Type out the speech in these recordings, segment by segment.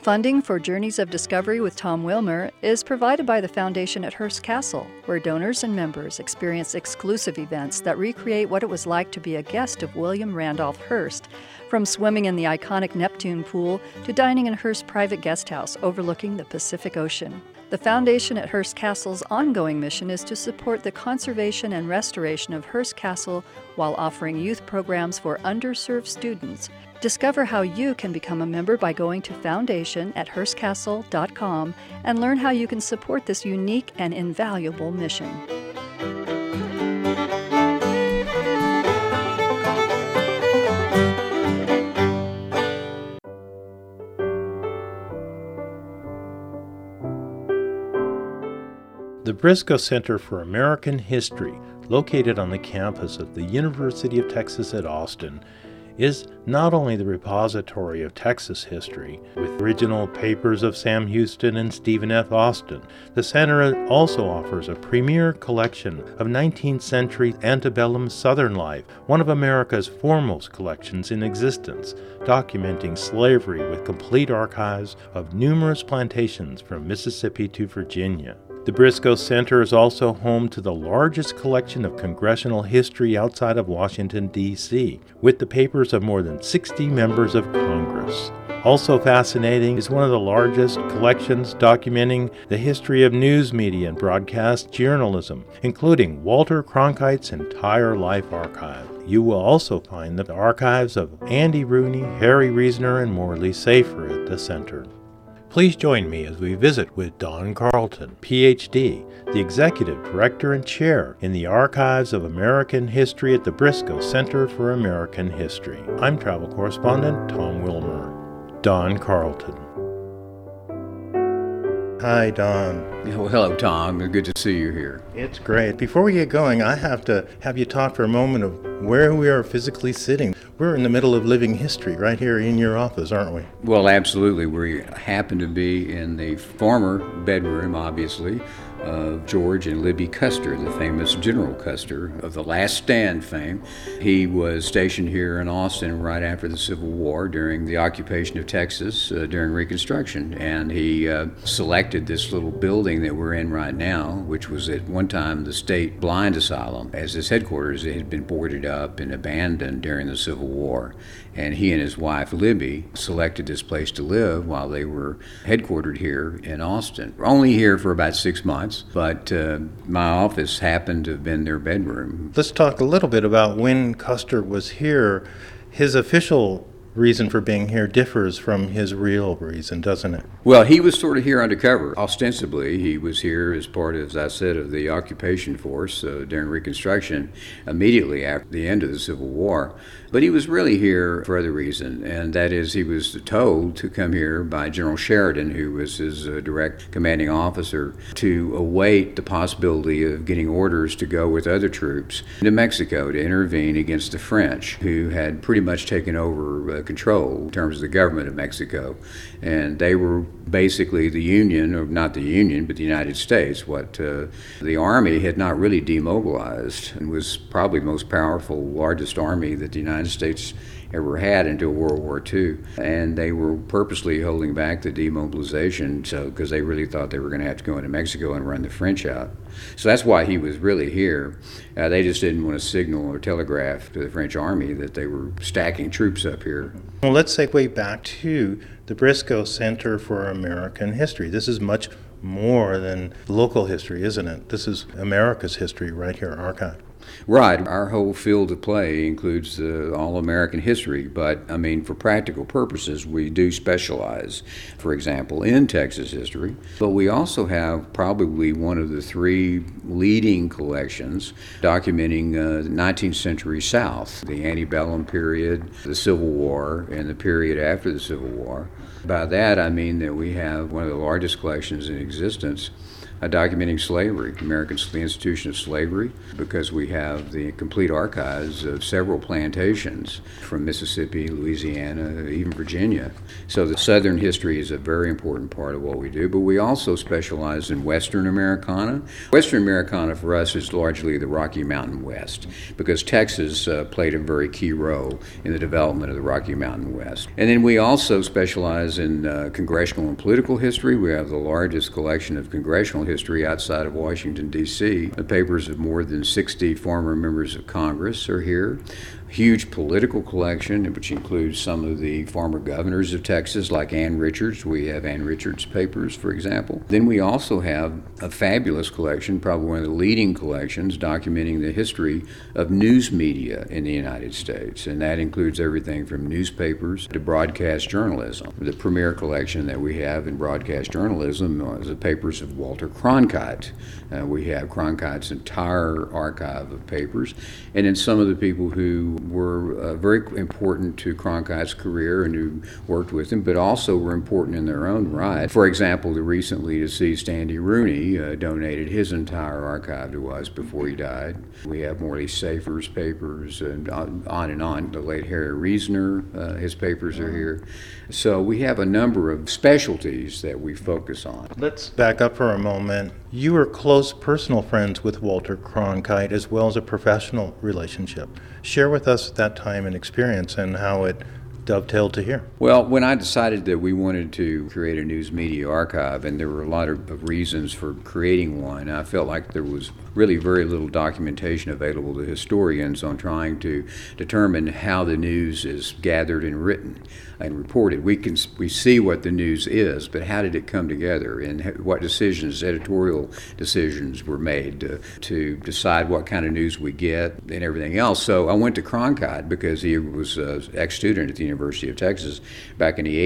Funding for Journeys of Discovery with Tom Wilmer is provided by the Foundation at Hearst Castle, where donors and members experience exclusive events that recreate what it was like to be a guest of William Randolph Hearst, from swimming in the iconic Neptune pool to dining in Hearst's private guest house overlooking the Pacific Ocean. The Foundation at Hearst Castle's ongoing mission is to support the conservation and restoration of Hearst Castle while offering youth programs for underserved students. Discover how you can become a member by going to foundation@hearstcastle.com and learn how you can support this unique and invaluable mission. The Briscoe Center for American History, located on the campus of the University of Texas at Austin, is not only the repository of Texas history, with original papers of Sam Houston and Stephen F. Austin. The center also offers a premier collection of 19th century antebellum Southern life, one of America's foremost collections in existence, documenting slavery with complete archives of numerous plantations from Mississippi to Virginia. The Briscoe Center is also home to the largest collection of congressional history outside of Washington, D.C., with the papers of more than 60 members of Congress. Also fascinating is one of the largest collections documenting the history of news media and broadcast journalism, including Walter Cronkite's entire life archive. You will also find the archives of Andy Rooney, Harry Reasoner, and Morley Safer at the center. Please join me as we visit with Don Carlton, Ph.D., the Executive Director and Chair in the Archives of American History at the Briscoe Center for American History. I'm travel correspondent Tom Wilmer. Don Carlton. Hi, Don. Well, hello, Tom. Good to see you here. It's great. Before we get going, I have to have you talk for a moment of where we are physically sitting. We're in the middle of living history right here in your office, aren't we? Well, absolutely. We happen to be in the former bedroom, obviously, of George and Libby Custer, the famous General Custer of the Last Stand fame. He was stationed here in Austin right after the Civil War during the occupation of Texas during Reconstruction, and he selected this little building that we're in right now, which was at one time the State Blind Asylum, as his headquarters. It had been boarded up and abandoned during the Civil War, and he and his wife Libby selected this place to live while they were headquartered here in Austin. We're only here for about 6 months, but my office happened to have been their bedroom. Let's talk a little bit about when Custer was here. His official reason for being here differs from his real reason, doesn't it? Well, he was sort of here undercover. Ostensibly, he was here as part, as I said, of the occupation force during Reconstruction, immediately after the end of the Civil War. But he was really here for other reason, and that is he was told to come here by General Sheridan, who was his direct commanding officer, to await the possibility of getting orders to go with other troops to Mexico to intervene against the French, who had pretty much taken over control in terms of the government of Mexico. And they were basically the Union, or not the Union, but the United States. What the Army had not really demobilized and was probably the most powerful, largest army that the United States ever had until World War II. And they were purposely holding back the demobilization because they really thought they were going to have to go into Mexico and run the French out. So that's why he was really here. They just didn't want to signal or telegraph to the French army that they were stacking troops up here. Well, let's segue back to the Briscoe Center for American History. This is much more than local history, isn't it? This is America's history right here archived. Right. Our whole field of play includes all American history, but I mean, for practical purposes, we do specialize, for example, in Texas history. But we also have probably one of the three leading collections documenting the 19th century South, the antebellum period, the Civil War, and the period after the Civil War. By that, I mean that we have one of the largest collections in existence documenting slavery, the institution of slavery, because we have the complete archives of several plantations from Mississippi, Louisiana, even Virginia. So the Southern history is a very important part of what we do, but we also specialize in Western Americana. Western Americana for us is largely the Rocky Mountain West, because Texas played a very key role in the development of the Rocky Mountain West. And then we also specialize in congressional and political history. We have the largest collection of congressional history outside of Washington, D.C. The papers of more than 60 former members of Congress are here. Huge political collection, which includes some of the former governors of Texas, like Ann Richards. We have Ann Richards' papers, for example. Then we also have a fabulous collection, probably one of the leading collections, documenting the history of news media in the United States. And that includes everything from newspapers to broadcast journalism. The premier collection that we have in broadcast journalism is the papers of Walter Cronkite. We have Cronkite's entire archive of papers. And then some of the people who were very important to Cronkite's career and who worked with him, but also were important in their own right. For example, the recently deceased Andy Rooney donated his entire archive to us before he died. We have Morley Safer's papers and on and on. The late Harry Reasoner, his papers are here. So we have a number of specialties that we focus on. Let's back up for a moment. You were close personal friends with Walter Cronkite as well as a professional relationship. Share with us that time and experience and how it dovetailed to here. Well, when I decided that we wanted to create a news media archive, and there were a lot of reasons for creating one, I felt like there was really very little documentation available to historians on trying to determine how the news is gathered and written and reported. We see what the news is, but how did it come together, and what decisions, editorial decisions, were made to decide what kind of news we get and everything else. So I went to Cronkite because he was an ex-student at the University of Texas back in the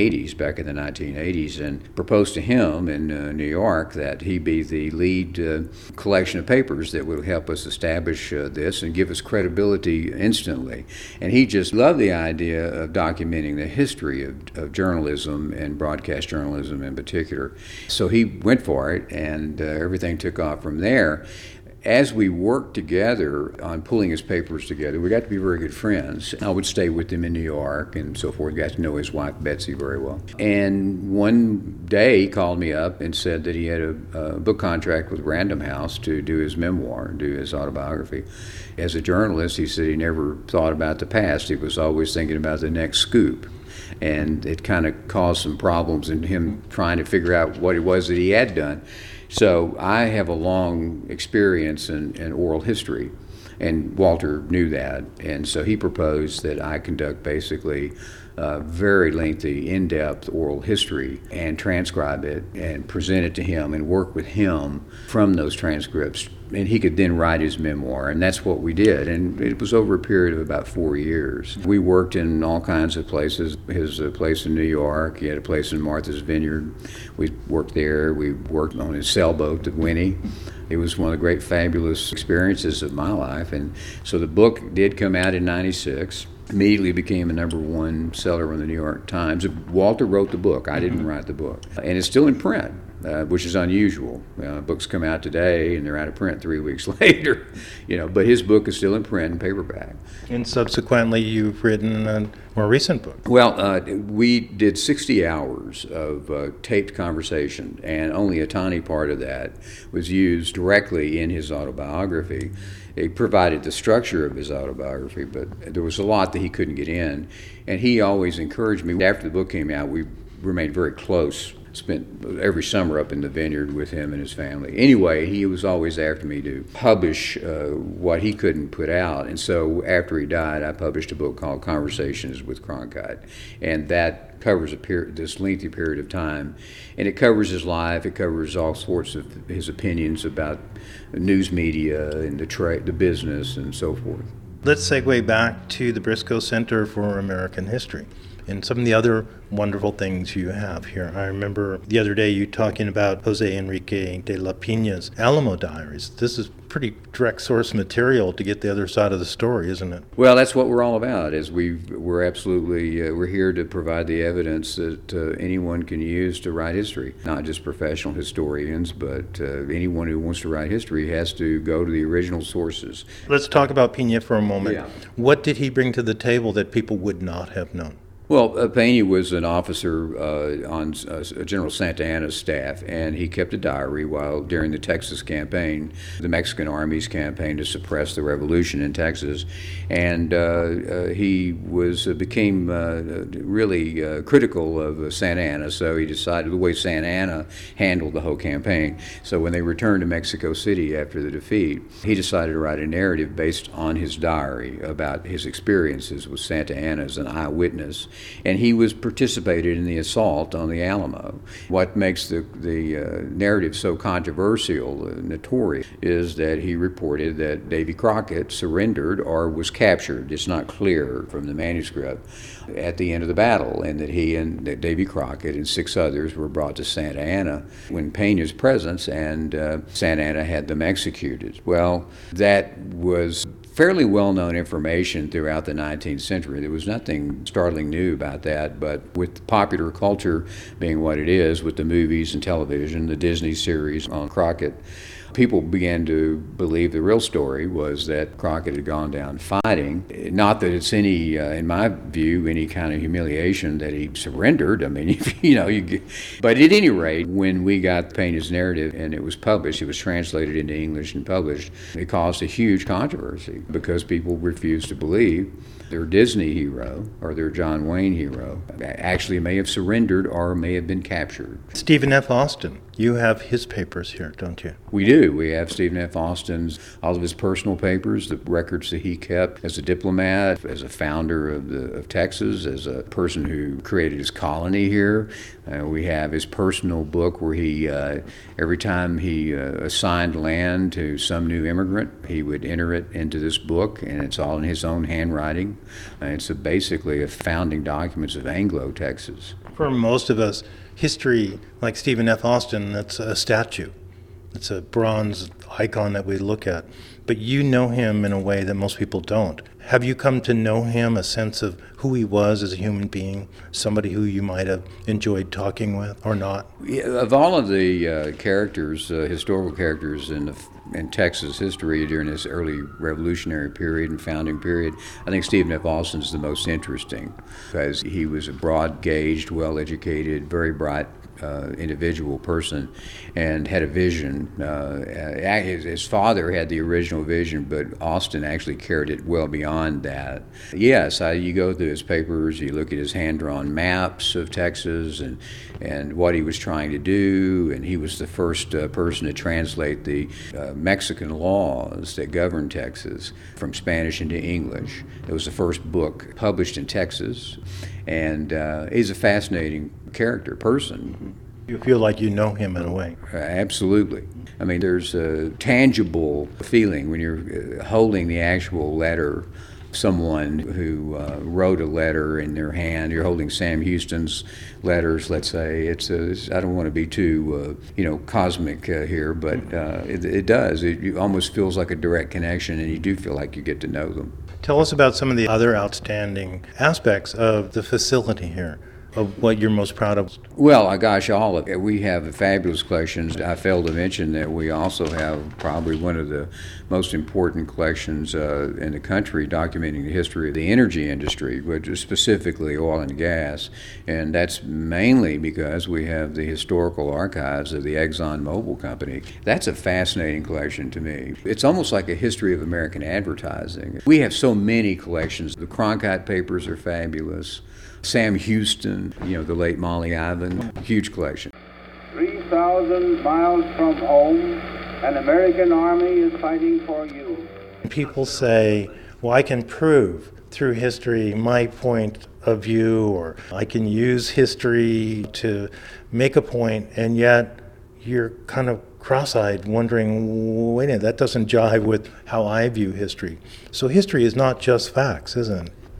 1980s, and proposed to him in New York that he be the lead collection of papers that would help us establish this and give us credibility instantly. And he just loved the idea of documenting the history of journalism and broadcast journalism in particular. So he went for it, and everything took off from there. As we worked together on pulling his papers together, we got to be very good friends. I would stay with him in New York and so forth. Got to know his wife, Betsy, very well. And one day he called me up and said that he had a book contract with Random House to do his memoir, do his autobiography. As a journalist, he said he never thought about the past. He was always thinking about the next scoop. And it kind of caused some problems in him trying to figure out what it was that he had done. So I have a long experience in oral history, and Walter knew that, and so he proposed that I conduct basically very lengthy, in-depth oral history and transcribe it and present it to him and work with him from those transcripts, and he could then write his memoir, and that's what we did, and it was over a period of about 4 years. We worked in all kinds of places. His place in New York, he had a place in Martha's Vineyard. We worked there. We worked on his sailboat, the Winnie. It was one of the great, fabulous experiences of my life, and so the book did come out in '96. Immediately became a #1 seller on the New York Times. Walter wrote the book. I didn't write the book. And it's still in print, which is unusual. Books come out today and they're out of print 3 weeks later, but his book is still in print and paperback. And subsequently, you've written a more recent book. Well, we did 60 hours of taped conversation, and only a tiny part of that was used directly in his autobiography. It provided the structure of his autobiography, but there was a lot that he couldn't get in. And he always encouraged me. After the book came out, we remained very close. Spent every summer up in the vineyard with him and his family. Anyway, he was always after me to publish what he couldn't put out. And so after he died, I published a book called Conversations with Cronkite. And that covers this lengthy period of time. And it covers his life. It covers all sorts of his opinions about news media and the business and so forth. Let's segue back to the Briscoe Center for American History. and some of the other wonderful things you have here. I remember the other day you talking about Jose Enrique de la Pina's Alamo Diaries. This is pretty direct source material to get the other side of the story, isn't it? Well, that's what we're all about. Is we're absolutely we're here to provide the evidence that anyone can use to write history. Not just professional historians, but anyone who wants to write history has to go to the original sources. Let's talk about Pina for a moment. Yeah. What did he bring to the table that people would not have known? Well, Pena was an officer on General Santa Anna's staff, and he kept a diary while during the Texas campaign, the Mexican Army's campaign to suppress the revolution in Texas, and he became really critical of Santa Anna. So he decided the way Santa Anna handled the whole campaign. So when they returned to Mexico City after the defeat, he decided to write a narrative based on his diary about his experiences with Santa Anna as an eyewitness. And he participated in the assault on the Alamo. What makes the narrative so controversial, notorious, is that he reported that Davy Crockett surrendered or was captured. It's not clear from the manuscript at the end of the battle, and that Davy Crockett and 6 others were brought to Santa Anna when Pena's presence, and Santa Anna had them executed. Well, that was fairly well-known information throughout the 19th century. There was nothing startling new about that, but with popular culture being what it is, with the movies and television, the Disney series on Crockett, people began to believe the real story was that Crockett had gone down fighting. Not that it's any, in my view, any kind of humiliation that he surrendered. I mean, but at any rate, when we got Pena's narrative and it was published, it was translated into English and published, it caused a huge controversy because people refused to believe their Disney hero or their John Wayne hero actually may have surrendered or may have been captured. Stephen F. Austin, you have his papers here, don't you? We do. We have Stephen F. Austin's, all of his personal papers, the records that he kept as a diplomat, as a founder of Texas, as a person who created his colony here. We have his personal book where he, every time he assigned land to some new immigrant, he would enter it into this book, and it's all in his own handwriting. It's basically a founding documents of Anglo-Texas. For most of us, history, like Stephen F. Austin, that's a statue. It's a bronze icon that we look at. But you know him in a way that most people don't. Have you come to know him, a sense of who he was as a human being, somebody who you might have enjoyed talking with or not? Yeah, of all of the characters, historical characters in Texas history during this early revolutionary period and founding period, I think Stephen F. Austin's the most interesting because he was a broad-gauged, well-educated, very bright individual person and had a vision. His father had the original vision, but Austin actually carried it well beyond that. Yes, you go through his papers, you look at his hand-drawn maps of Texas and what he was trying to do, and he was the first person to translate the Mexican laws that govern Texas from Spanish into English. It was the first book published in Texas, and he's a fascinating person. You feel like you know him in a way. Absolutely. I mean, there's a tangible feeling when you're holding the actual letter. Someone who wrote a letter in their hand. You're holding Sam Houston's letters, let's say. I don't want to be too, cosmic here, but it does. It almost feels like a direct connection, and you do feel like you get to know them. Tell us about some of the other outstanding aspects of the facility here, of what you're most proud of. Well, gosh, all of it. We have fabulous collections. I failed to mention that we also have probably one of the most important collections in the country documenting the history of the energy industry, which is specifically oil and gas. And that's mainly because we have the historical archives of the Exxon Mobil Company. That's a fascinating collection to me. It's almost like a history of American advertising. We have so many collections. The Cronkite papers are fabulous. Sam Houston, the late Molly Ivan, huge collection. 3,000 miles from home, an American army is fighting for you. People say, well, I can prove through history my point of view, or I can use history to make a point, and yet you're kind of cross-eyed wondering, wait a minute, that doesn't jive with how I view history. So history is not just facts, isn't it?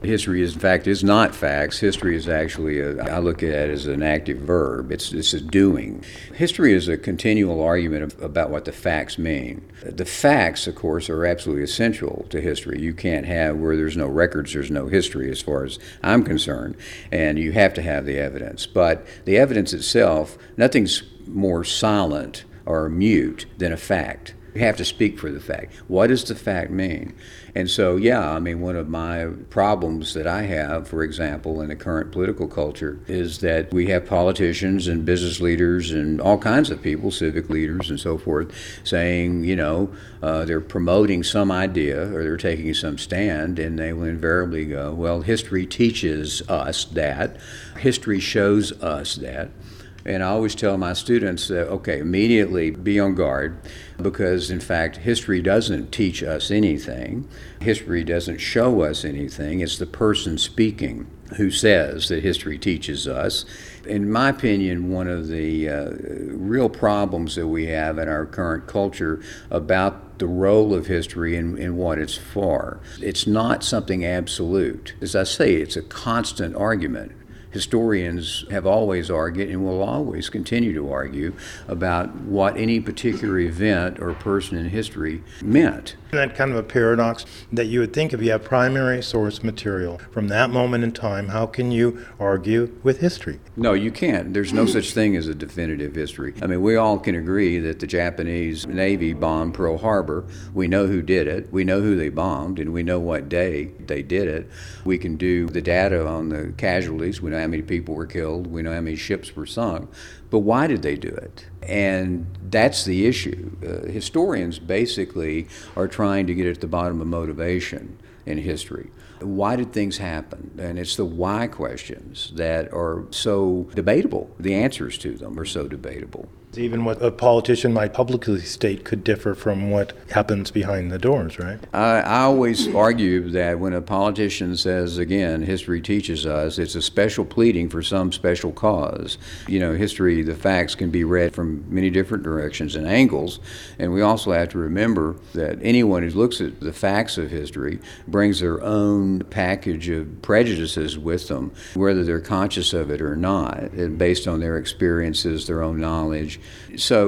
History, in fact, is not facts. History is actually, I look at it as an active verb. It's a doing. History is a continual argument about what the facts mean. The facts, of course, are absolutely essential to history. You can't have, where there's no records, there's no history as far as I'm concerned, and you have to have the evidence. But the evidence itself, nothing's more silent or mute than a fact. You have to speak for the fact. What does the fact mean? And so, one of my problems that I have, for example, in the current political culture, is that we have politicians and business leaders and all kinds of people, civic leaders and so forth, saying, they're promoting some idea or they're taking some stand, and they will invariably go, well, history teaches us that, history shows us that. And I always tell my students that, okay, immediately be on guard, because in fact, history doesn't teach us anything. History doesn't show us anything. It's the person speaking who says that history teaches us. In my opinion, one of the real problems that we have in our current culture about the role of history and what it's for, it's not something absolute. As I say, it's a constant argument. Historians have always argued and will always continue to argue about what any particular event or person in history meant. Isn't that kind of a paradox that you would think if you have primary source material from that moment in time, how can you argue with history? No, you can't. There's no such thing as a definitive history. We all can agree that the Japanese Navy bombed Pearl Harbor. We know who did it. We know who they bombed, and we know what day they did it. We can do the data on the casualties. We know how many people were killed. We know how many ships were sunk. But why did they do it? And that's the issue. Historians basically are trying to get at the bottom of motivation in history. Why did things happen? And it's the why questions that are so debatable. The answers to them are so debatable. Even what a politician might publicly state could differ from what happens behind the doors, right? I always argue that when a politician says, again, history teaches us, it's a special pleading for some special cause. History, the facts can be read from many different directions and angles, and we also have to remember that anyone who looks at the facts of history brings their own package of prejudices with them, whether they're conscious of it or not, and based on their experiences, their own knowledge. So,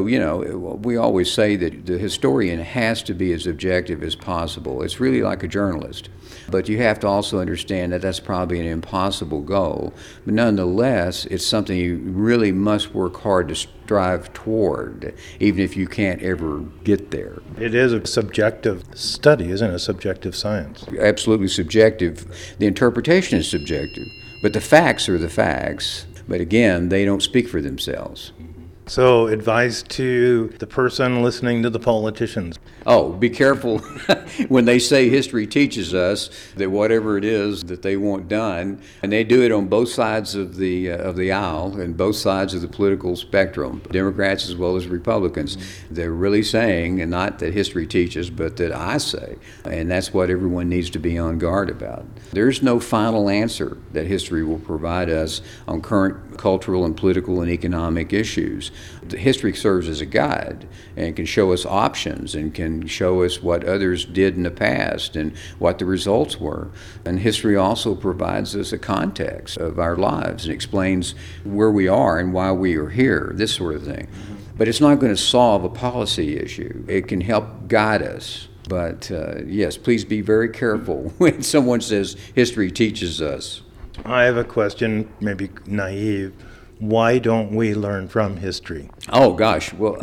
we always say that the historian has to be as objective as possible. It's really like a journalist. But you have to also understand that that's probably an impossible goal. But nonetheless, it's something you really must work hard to strive toward, even if you can't ever get there. It is a subjective study, isn't it? A subjective science. Absolutely subjective. The interpretation is subjective, but the facts are the facts. But again, they don't speak for themselves. So, advice to the person listening to the politicians. Oh, be careful when they say history teaches us that whatever it is that they want done, and they do it on both sides of the aisle and both sides of the political spectrum, Democrats as well as Republicans. They're really saying, and not that history teaches, but that I say, and that's what everyone needs to be on guard about. There's no final answer that history will provide us on current cultural and political and economic issues. The history serves as a guide and can show us options and can show us what others did in the past and what the results were. And history also provides us a context of our lives and explains where we are and why we are here, this sort of thing. But it's not going to solve a policy issue. It can help guide us. But yes, please be very careful when someone says history teaches us. I have a question, maybe naive. Why don't we learn from history? Oh, gosh. Well,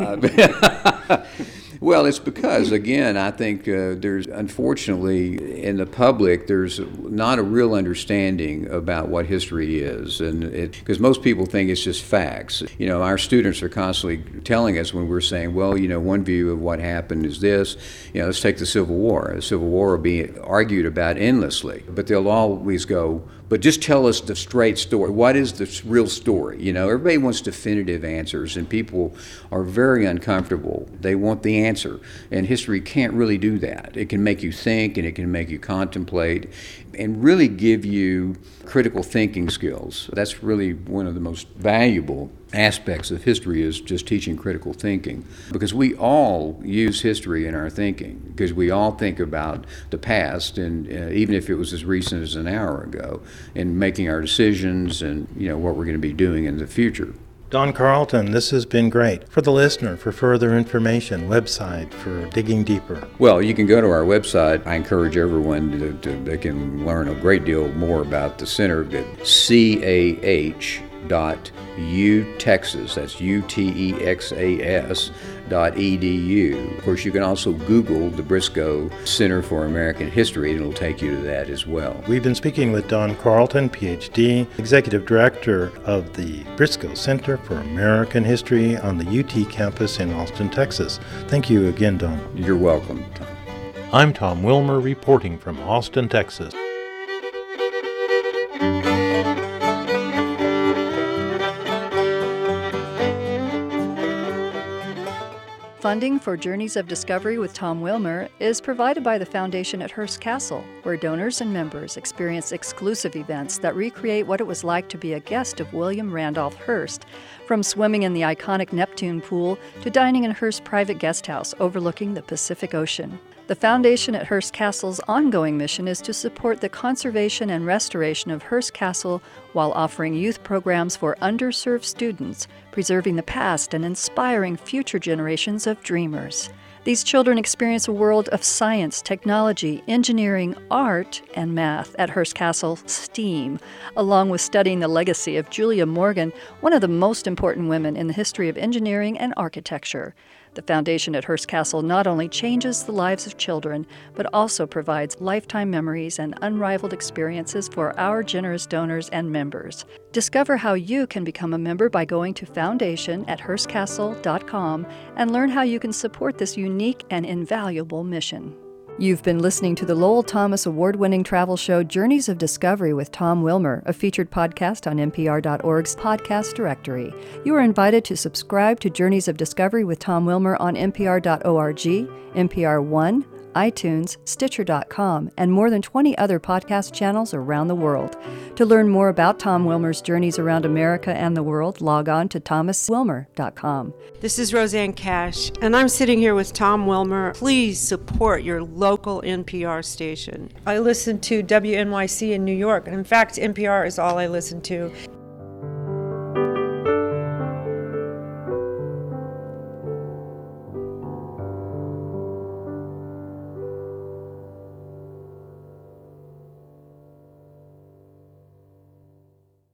well, it's because, again, I think there's, unfortunately, in the public, there's not a real understanding about what history is. And because most people think it's just facts. Our students are constantly telling us when we're saying, well, one view of what happened is this. Let's take the Civil War. The Civil War will be argued about endlessly. But they'll always go, but just tell us the straight story. What is the real story? Everybody wants definitive answers, and people are very uncomfortable. They want the answer, and history can't really do that. It can make you think, and it can make you contemplate, and really give you critical thinking skills. That's really one of the most valuable aspects of history is just teaching critical thinking, because we all use history in our thinking, because we all think about the past, and even if it was as recent as an hour ago, in making our decisions and what we're going to be doing in the future. Don Carlton, this has been great. For the listener, for further information, website, for digging deeper. Well, you can go to our website. I encourage everyone they can learn a great deal more about the center at cah.utexas, that's UTEXAS.edu. Of course, you can also Google the Briscoe Center for American History, and it'll take you to that as well. We've been speaking with Don Carlton, Ph.D., Executive Director of the Briscoe Center for American History on the UT campus in Austin, Texas. Thank you again, Don. You're welcome, Tom. I'm Tom Wilmer, reporting from Austin, Texas. Funding for Journeys of Discovery with Tom Wilmer is provided by the Foundation at Hearst Castle, where donors and members experience exclusive events that recreate what it was like to be a guest of William Randolph Hearst, from swimming in the iconic Neptune pool to dining in Hearst's private guest house overlooking the Pacific Ocean. The Foundation at Hearst Castle's ongoing mission is to support the conservation and restoration of Hearst Castle while offering youth programs for underserved students, preserving the past and inspiring future generations of dreamers. These children experience a world of science, technology, engineering, art, and math at Hearst Castle STEAM, along with studying the legacy of Julia Morgan, one of the most important women in the history of engineering and architecture. The Foundation at Hearst Castle not only changes the lives of children, but also provides lifetime memories and unrivaled experiences for our generous donors and members. Discover how you can become a member by going to foundation@hearstcastle.com and learn how you can support this unique and invaluable mission. You've been listening to the Lowell Thomas award-winning travel show Journeys of Discovery with Tom Wilmer, a featured podcast on NPR.org's podcast directory. You are invited to subscribe to Journeys of Discovery with Tom Wilmer on NPR.org, NPR One, iTunes, Stitcher.com, and more than 20 other podcast channels around the world. To learn more about Tom Wilmer's journeys around America and the world, log on to thomaswilmer.com. This is Roseanne Cash, and I'm sitting here with Tom Wilmer. Please support your local NPR station. I listen to WNYC in New York, and in fact, NPR is all I listen to.